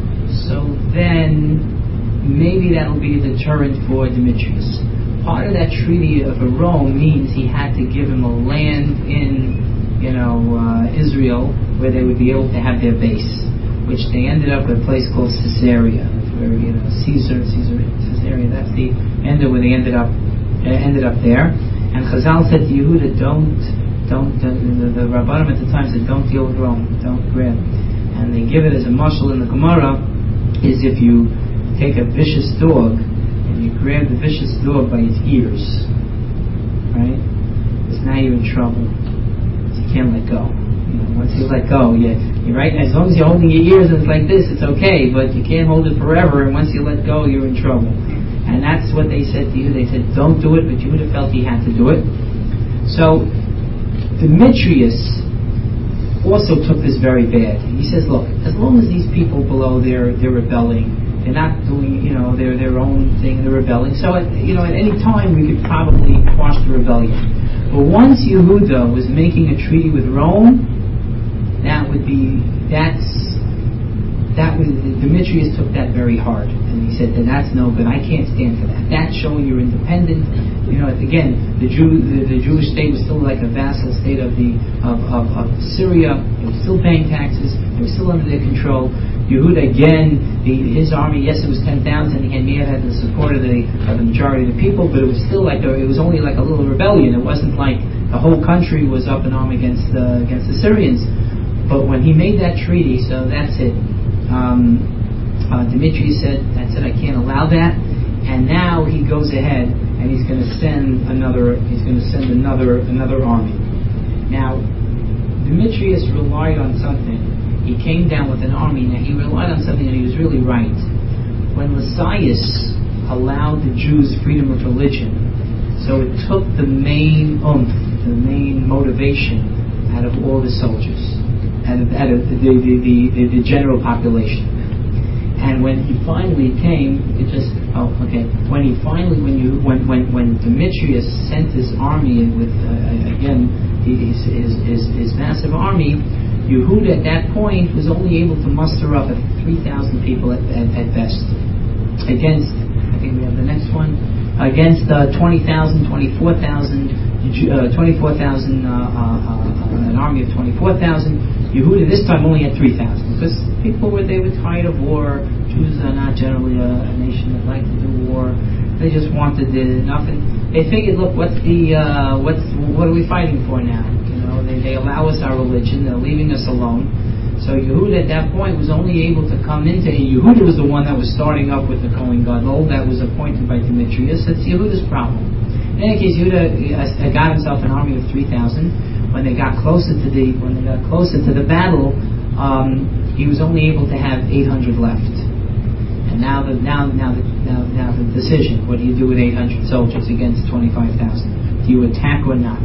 then maybe that'll be a deterrent for Demetrius. Part of that treaty of Rome means he had to give him a land in, you know, uh, Israel where they would be able to have their base, which they ended up at a place called Caesarea, where, you know, Caesar, Caesar, Caesarea. That's the end of where they ended up, uh, ended up there. And Chazal said to Yehuda, don't, don't. Uh, the, the Rabbanim at the time said, don't deal with Rome, don't grab. And they give it as a mashal in the Gemara, is if you take a vicious dog and you grab the vicious dog by its ears, right? Because now you're in trouble. You can't let go. You know, once you let go, you, you're right. As long as you're holding your ears and it's like this, it's okay. But you can't hold it forever. And once you let go, you're in trouble. And that's what they said to you. They said, don't do it. But you would have felt he had to do it. So Demetrius also took this very bad. He says, look, as long as these people below they're they're rebelling, they're not doing, you know, their their own thing, they're rebelling. So at, you know, at any time we could probably quash the rebellion. But once Yehuda was making a treaty with Rome, that would be that's that was Demetrius took that very hard, and he said that that's no good. I can't stand for that. That's showing you're independent. You know, again, the Jew, the, the Jewish state was still like a vassal state of the of, of, of Syria. They were still paying taxes. They were still under their control. Yehuda again, the, his army, yes, it was ten thousand. He may have had the support of the of the majority of the people, but it was still like a, it was only like a little rebellion. It wasn't like the whole country was up in arm against the against the Syrians. But when he made that treaty, so that's it. Um, uh, Demetrius said, "That's it. I can't allow that." And now he goes ahead and he's going to send another. He's going to send another another army. Now, Demetrius relied on something. He came down with an army. Now he relied on something, and he was really right. When Lysias allowed the Jews freedom of religion, so it took the main oomph, the main motivation out of all the soldiers, out of, out of the, the, the, the, the general population. And when he finally came, it just oh okay. When he finally, when you when when, when Demetrius sent his army with uh, again his, his his his massive army, Yehuda at that point was only able to muster up at three thousand people at, at, at best, against, I think we have the next one, against uh, twenty thousand, twenty-four thousand, uh, twenty-four thousand, uh, uh, uh, an army of twenty-four thousand. Yehuda this time only had three thousand, because people were, they were tired of war. Jews are not generally a, a nation that like to do war. They just wanted uh, nothing. They figured, look, what's the, uh, what's, what are we fighting for now? You know, they, they allow us our religion, they're leaving us alone. So Yehuda at that point was only able to come into, Yehuda was the one that was starting up with the Kohen Gadol that was appointed by Demetrius. It's Yehuda's problem. In any case, Yehuda got himself an army of three thousand. When they got closer to the, when they got closer to the battle, um, he was only able to have eight hundred left. And now the, now, now the, now, now the decision, what do you do with eight hundred soldiers against twenty-five thousand? Do you attack or not?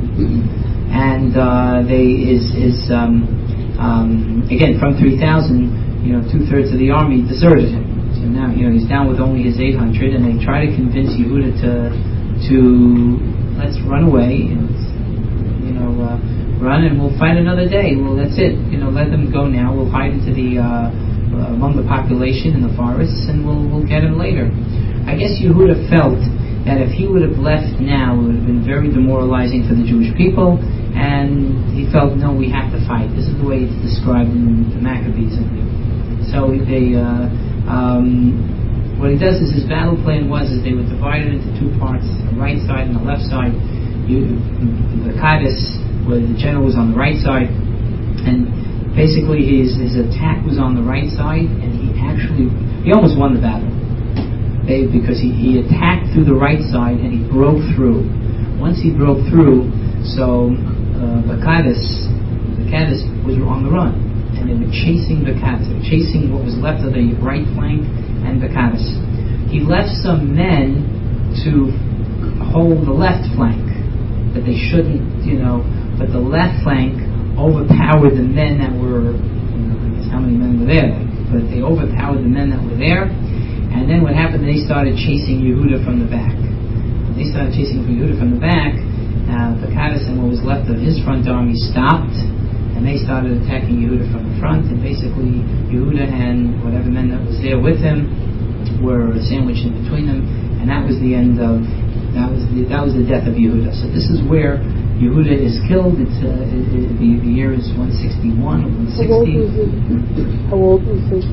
And, uh, they, is, is, um, Um, again, from three thousand, you know, two-thirds of the army deserted him. So now, you know, he's down with only his eight hundred, and they try to convince Yehuda to, to let's run away, and, you know, uh, run and we'll fight another day. Well, that's it. You know, let them go now. We'll hide into the, uh, uh, among the population in the forests, and we'll, we'll get him later. I guess Yehuda felt that if he would have left now, it would have been very demoralizing for the Jewish people. And he felt, no, we have to fight. This is the way it's described in the Maccabees. So they, uh, um, what he does is his battle plan was is they were divided into two parts, the right side and the left side. You, the Cadiz, where the general was on the right side, and basically his his attack was on the right side, and he actually he almost won the battle. They, because he, he attacked through the right side and he broke through. Once he broke through, so Uh, the Cadiz, the Cadiz was on the run, and they were chasing the Cadiz, chasing what was left of the right flank and the Cadiz. He left some men to hold the left flank, but they shouldn't, you know. But the left flank overpowered the men that were, you know, I guess how many men were there? But they overpowered the men that were there, and then what happened? They started chasing Yehuda from the back. When they started chasing Yehuda from the back. Now, the Cadiz and what was left of his front army stopped, and they started attacking Yehuda from the front, and basically Yehuda and whatever men that was there there with him were sandwiched in between them, and that was the end of that was the, that was the death of Yehuda. So this is where Yehuda is killed. It's uh, it, it, the, the year is one sixty-one or one sixty. How old was he?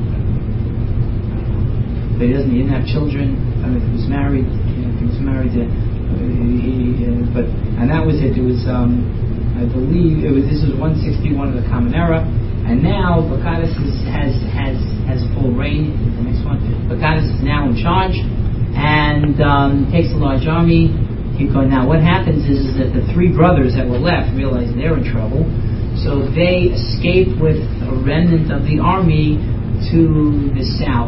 But he doesn't. He didn't have children. I don't know if he was married. You know, if he was married, to, uh, he, uh, but and that was it. It was, um, I believe, it was. This was one sixty-one of the Common Era, and now Bakaris is, has has has full reign. The next one, Bakaris is now in charge, and um, takes a large army. Keep going. Now, what happens is, is that the three brothers that were left realize they're in trouble, so they escape with a remnant of the army to the south.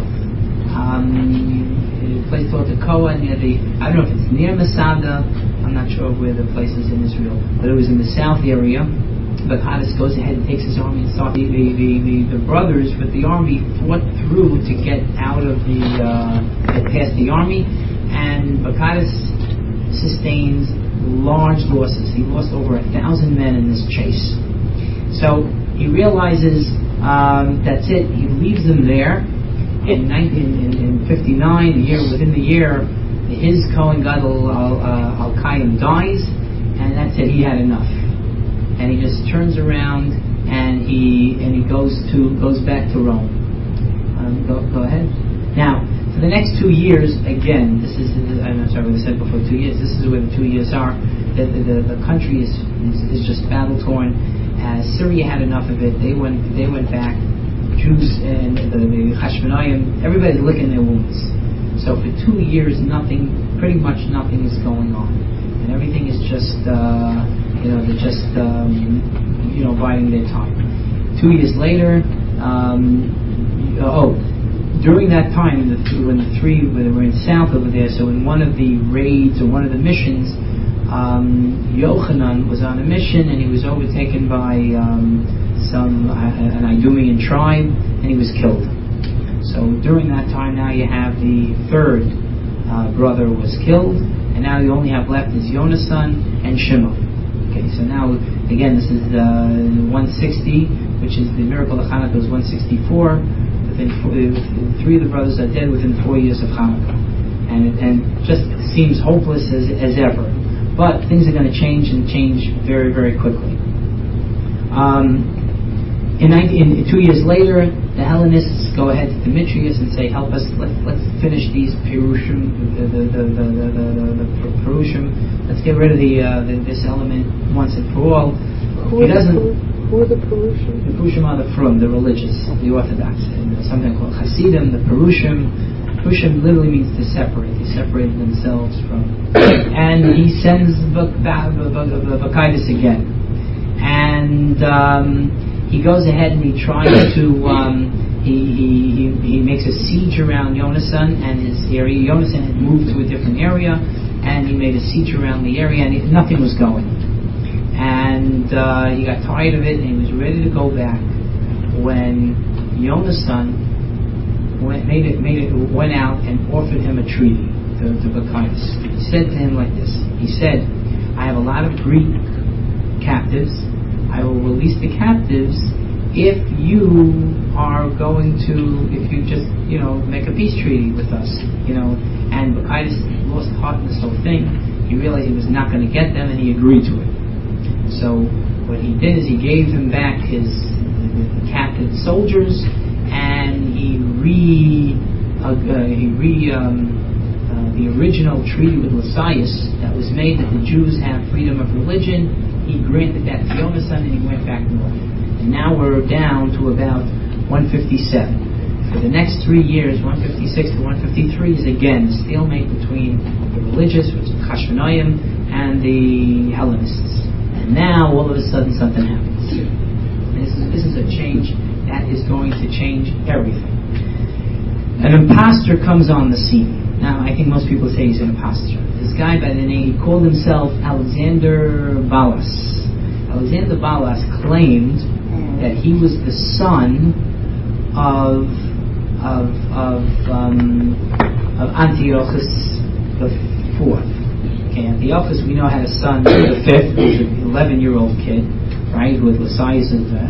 Um, a place called Tekoa near the, I don't know if it's near Masada, I'm not sure where the place is in Israel, but it was in the south area. Bakaris goes ahead and takes his army and starts. The, the, the, the, the brothers with the army fought through to get out of the, uh, get past the army, and Bakaris sustains large losses. He lost over a thousand men in this chase. So he realizes um, that's it. He leaves them there. In, nineteen, in, in fifty-nine, the year within the year, his Kohen Gadol Al, uh, Al Qaim dies, and that's it. He had enough, and he just turns around and he and he goes to goes back to Rome. Um, go go ahead. Now, for the next two years, again, this is I'm sorry, what I said before. Two years. This is where the two years are. The the, the, the country is, is is just battle torn. Uh, Syria had enough of it. They went they went back. Jews and the, the Hashmonaim, everybody's licking their wounds. So for two years, nothing, pretty much nothing is going on, and everything is just, uh, you know, they're just, um, you know, biding their time. Two years later, um, oh, during that time, the, when the three, when they were in south over there, so in one of the raids or one of the missions, um, Yochanan was on a mission and he was overtaken by um, some uh, an Idumean tribe, and he was killed. So during that time, now you have the third uh, brother was killed, and now you only have left is Yonasan and Shimon. Okay, so now again this is uh, one sixty, which is the miracle of Hanukkah was one sixty-four. Within four, three of the brothers are dead within four years of Hanukkah, and and just seems hopeless as as ever. But things are going to change and change very very quickly. Um, In, nineteen, in two years later, the Hellenists go ahead to Demetrius and say, "Help us. Let, let's finish these Perushim, the the the the, the, the, the Perushim. Let's get rid of the, uh, the this element once and for all." Who he doesn't. The, who are the Perushim? The Perushim are the Frum, the religious, the Orthodox, and there's something called Hasidim. The Perushim. Perushim literally means to separate. They separated themselves from. And he sends Bakaris again, and. Um, He goes ahead and he tries to, um, he, he, he, he makes a siege around Yonasan and his area. Yonasan had moved to a different area, and he made a siege around the area, and it, nothing was going. And uh, he got tired of it, and he was ready to go back when Yonasan went, made it, made it, went out and offered him a treaty to, to Bakaris. He said to him like this, he said, "I have a lot of Greek captives. I will release the captives if you are going to, if you just, you know, make a peace treaty with us, you know." And Bakaris lost heart in this whole thing. He realized he was not going to get them, and he agreed to it. So what he did is he gave him back his captive soldiers, and he re, uh, he re, um, uh, the original treaty with Lysias that was made that the Jews have freedom of religion. He granted that to Yonasan, and he went back north. And now we're down to about one fifty-seven. For the next three years, one fifty-six to one fifty-three is again the stalemate between the religious, which is Hashmonaim, and the Hellenists. And now, all of a sudden, something happens. This is, this is a change that is going to change everything. An imposter comes on the scene. Now, I think most people say he's an imposter. This guy by the name, he called himself Alexander Balas. Alexander Balas claimed that he was the son of of of, um, of Antiochus the fourth. Okay, Antiochus we know had a son, the fifth, who was an eleven-year-old kid, right, with Lysias, uh,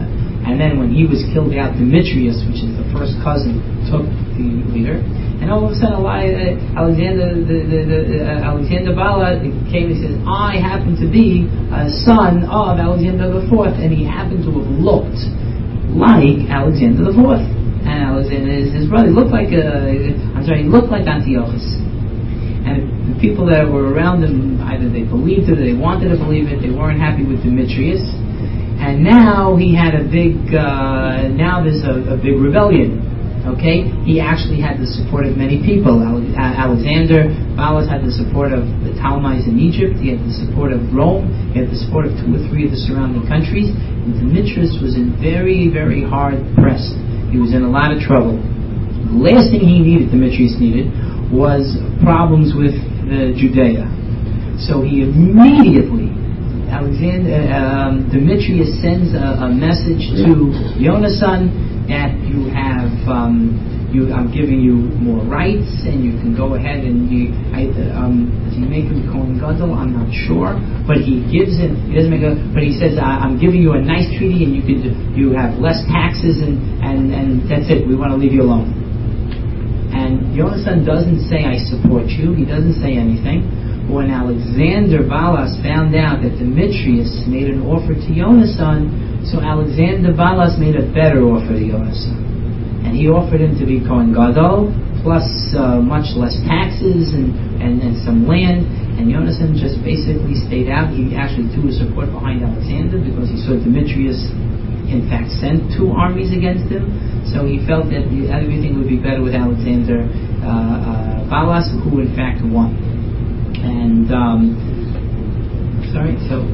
And then when he was killed out, Demetrius, which is the first cousin, took the leader. And all of a sudden, Alexander, the, the, the, uh, Alexander Bala came and said, I happen to be a son of Alexander the Fourth, and he happened to have looked like Alexander the Fourth. And Alexander, his, his brother, looked like a, I'm sorry, he looked like Antiochus. And the people that were around him, either they believed it or they wanted to believe it, they weren't happy with Demetrius. And now he had a big, uh, now there's a, a big rebellion. Okay? He actually had the support of many people. Alexander Balas had the support of the Ptolemies in Egypt. He had the support of Rome. He had the support of two or three of the surrounding countries. And Demetrius was in very, very hard pressed. He was in a lot of trouble. The last thing he needed, Demetrius needed, was problems with the Judea. So he immediately, Alexander, um, Demetrius sends a, a message to Yonasan that you have, um, you, I'm giving you more rights, and you can go ahead and you, I, um, does he make him Kohen Gadol? I'm not sure, but he gives him. He doesn't make a, but he says, I'm giving you a nice treaty, and you could, you have less taxes, and and and that's it. We want to leave you alone. And Yonasan doesn't say, I support you. He doesn't say anything. When Alexander Balas found out that Demetrius made an offer to Yonasan, so Alexander Balas made a better offer to Yonasan. And he offered him to be Kohen Gadol, plus uh, much less taxes and, and, and some land. And Yonasan just basically stayed out. He actually threw his support behind Alexander because he saw Demetrius, in fact, sent two armies against him. So he felt that everything would be better with Alexander uh, uh, Balas, who in fact won. And, um, sorry, so...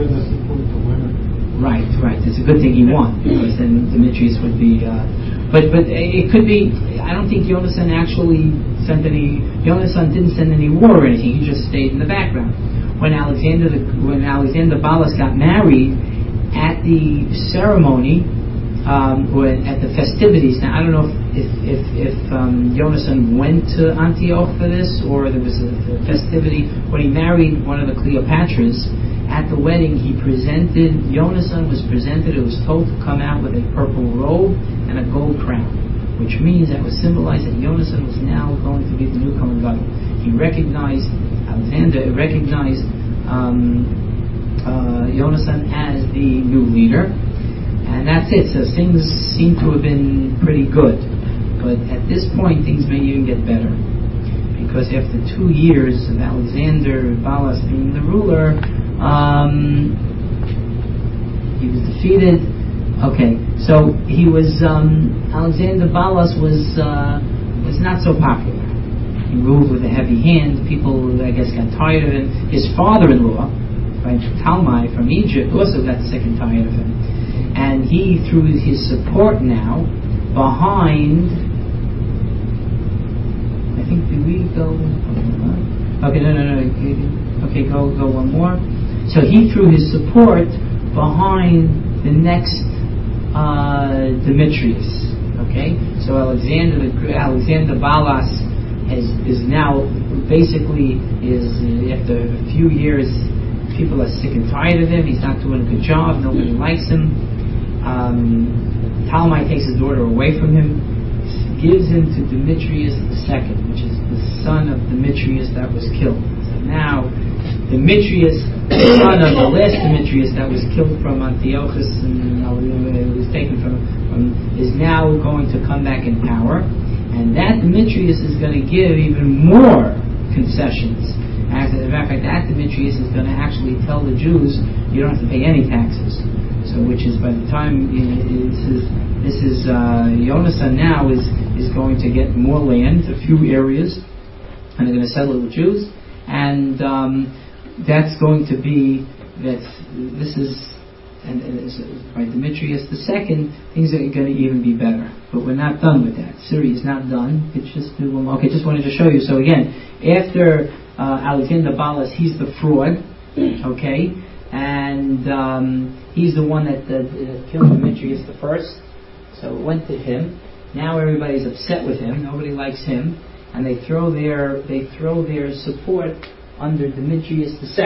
Right, right. It's a good thing he won, because then Demetrius would be... Uh, but but it could be... I don't think Yonasan actually sent any... Yonasan didn't send any war or anything. He just stayed in the background. When Alexander the, when Alexander Balas got married, at the ceremony, um, or at the festivities... Now, I don't know if, if, if, if um, Yonasan went to Antioch for this, or there was a, a festivity. When he married one of the Cleopatras, at the wedding, he presented, Yonasan was presented, it was told to come out with a purple robe and a gold crown, which means that was symbolized that Yonasan was now going to be the new Kohen Gadol. He recognized, Alexander recognized um, uh, Yonasan as the new leader, and that's it. So things seem to have been pretty good. But at this point, things may even get better. Because after two years of Alexander Balas being the ruler, Um, he was defeated. Okay, so he was um, Alexander Balas was uh, was not so popular. He ruled with a heavy hand. People, I guess, got tired of him. His father-in-law, right, Talmai from Egypt, also got sick and tired of him. And he threw his support now behind. I think did we go? Okay, no, no, no. Okay, go, go one more. So he threw his support behind the next uh, Demetrius. Okay, so Alexander, Alexander Balas has, is now basically is after a few years, people are sick and tired of him. He's not doing a good job. Nobody likes him. Um, Ptolemy takes his daughter away from him, gives him to Demetrius the Second, which is the son of Demetrius that was killed. So now Demetrius, the son of the last Demetrius that was killed from Antiochus and uh, was taken from, from, is now going to come back in power, and that Demetrius is going to give even more concessions. As a matter of fact, that Demetrius is going to actually tell the Jews, you don't have to pay any taxes. So, which is by the time you know, this is this is uh, Yonasan now is is going to get more land, a few areas, and they're going to settle it with Jews, and um, that's going to be that this is and, and this is, by Demetrius the Second, things are going to even be better. But we're not done with that. Syria is not done. It's just do one more. Okay, just wanted to show you. So again, after uh, Alexander Balas, he's the fraud. Okay. And um, he's the one that, that, that killed Demetrius the First. So it went to him. Now everybody's upset with him. Nobody likes him, and they throw their they throw their support under Demetrius the Second.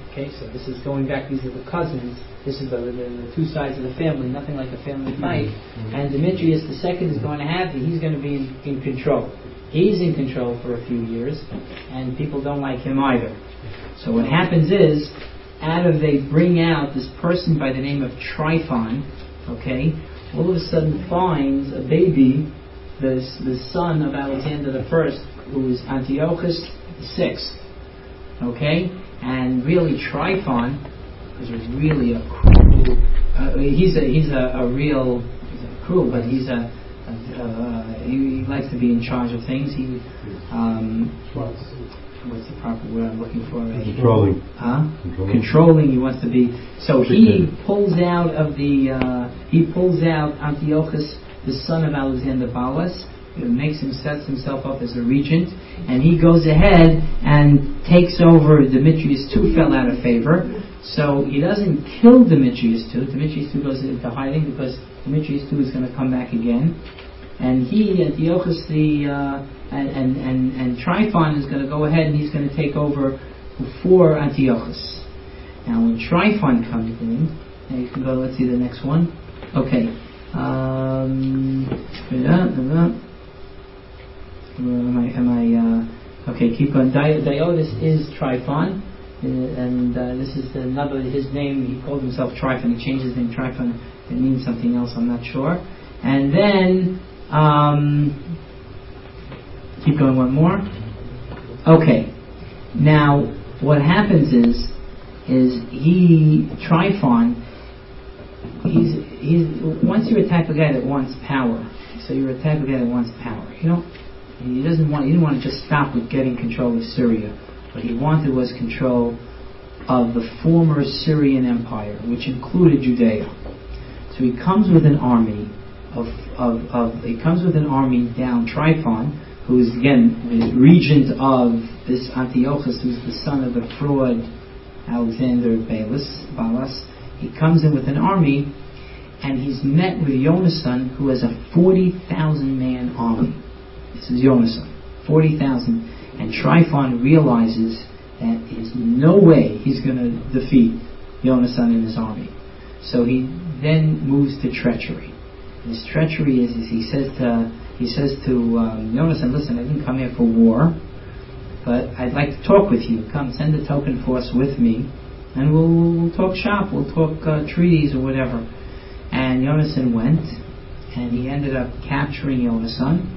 Okay, so this is going back, these are the cousins, this is the, the, the two sides of the family, nothing like a family fight. Mm-hmm. And Demetrius the second is going to have, he's going to be in, in control. He's in control for a few years, and people don't like him either. So what happens is, out of they bring out this person by the name of Tryphon, okay, all of a sudden finds a baby, the, the son of Alexander the First, who is Antiochus the Sixth, okay, and really Tryphon is really a cruel, uh, he's a he's a, a real, he's a cruel, but he's a, a uh, he, he likes to be in charge of things. He, um, what's the proper word I'm looking for? Controlling. Huh? Controlling. Controlling. He wants to be. So he pulls out of the. Uh, he pulls out Antiochus, the son of Alexander Balas. Makes him sets himself up as a regent, and he goes ahead and takes over. Demetrius the Second fell out of favor, so he doesn't kill Demetrius the Second. Demetrius the Second goes into hiding because Demetrius the Second is going to come back again, and he Antiochus the uh, and, and and and Tryphon is going to go ahead and he's going to take over before Antiochus. Now when Tryphon comes in, now you can go. Let's see the next one. Okay. Um, Am I, am I uh, okay, keep going. Di- Diotis is Tryphon, uh, and uh, this is another, his name, he called himself Tryphon, he changed his name Tryphon, it means something else, I'm not sure. And then, um, keep going one more. Okay, now, what happens is, is he, Tryphon, he's, he's, once you're a type of guy that wants power, so you're a type of guy that wants power, you know, He doesn't want. He didn't want to just stop with getting control of Syria. What he wanted was control of the former Syrian Empire, which included Judea. So he comes with an army of of, of he comes with an army down Tryphon, who is again the regent of this Antiochus, who's the son of the fraud Alexander Balas. Balas. He comes in with an army, and he's met with Yonasan, who has a forty thousand man army. This is Yonasan, forty thousand, and Tryphon realizes that there's no way he's going to defeat Yonasan and his army. So he then moves to treachery. His treachery is, is he says to he says to um, Yonasan, listen, I didn't come here for war, but I'd like to talk with you. Come, send a token force with me, and we'll, we'll talk shop, we'll talk uh, treaties or whatever. And Yonasan went, and he ended up capturing Yonasan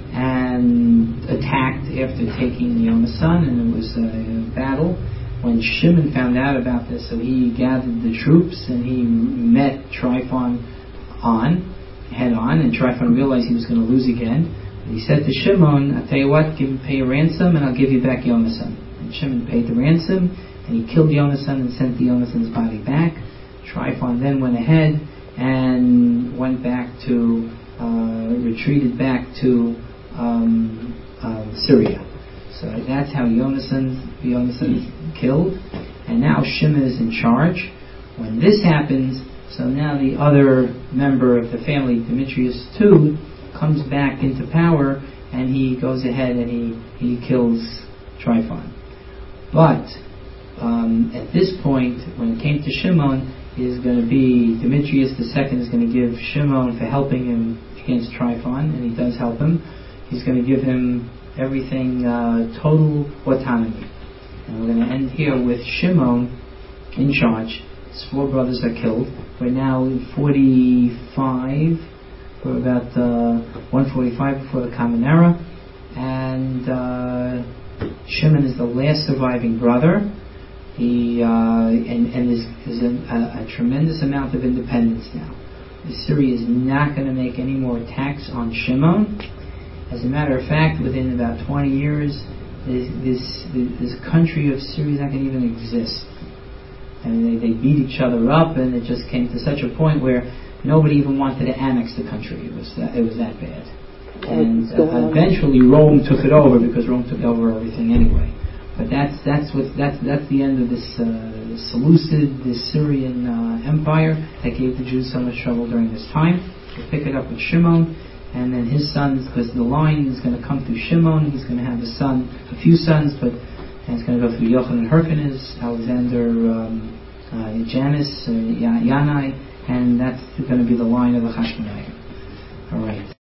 and attacked after taking Yonasan, and it was a battle. When Shimon found out about this, so he gathered the troops and he met Tryphon on, head on, and Tryphon realized he was going to lose again. And he said to Shimon, I'll tell you what, give, pay a ransom and I'll give you back Yonasan. And Shimon paid the ransom, and he killed Yonasan and sent the Yonasan's body back. Tryphon then went ahead and went back to, uh, retreated back to Um, um, Syria. So that's how Yonasan, Yonasan is killed, and now Shimon is in charge. When this happens, so now the other member of the family, Demetrius the Second, comes back into power, and he goes ahead and he, he kills Tryphon. But um, at this point, when it came to Shimon, is going to be Demetrius the Second is going to give Shimon for helping him against Tryphon, and he does help him. He's going to give him everything, uh, total autonomy. And we're going to end here with Shimon in charge. His four brothers are killed. We're now in forty-five, for about uh, one forty-five before the Common Era. And uh, Shimon is the last surviving brother. He uh, and, and there's, there's a, a, a tremendous amount of independence now. Syria is not going to make any more attacks on Shimon. As a matter of fact, within about twenty years, this this, this country of Syria is not going to even exist. I mean, they, they beat each other up, and it just came to such a point where nobody even wanted to annex the country. It was that, it was that bad. And uh, eventually, Rome took it over because Rome took over everything anyway. But that's that's what that's that's the end of this uh, Seleucid, this Syrian uh, empire that gave the Jews so much trouble during this time. We'll pick it up with Shimon. And then his sons, because the line is going to come through Shimon, he's going to have a son, a few sons, but and it's going to go through Yochanan Hyrcanus, Alexander um, uh, Janus, uh, Yanai, and that's going to be the line of the Chashmonaim. All right.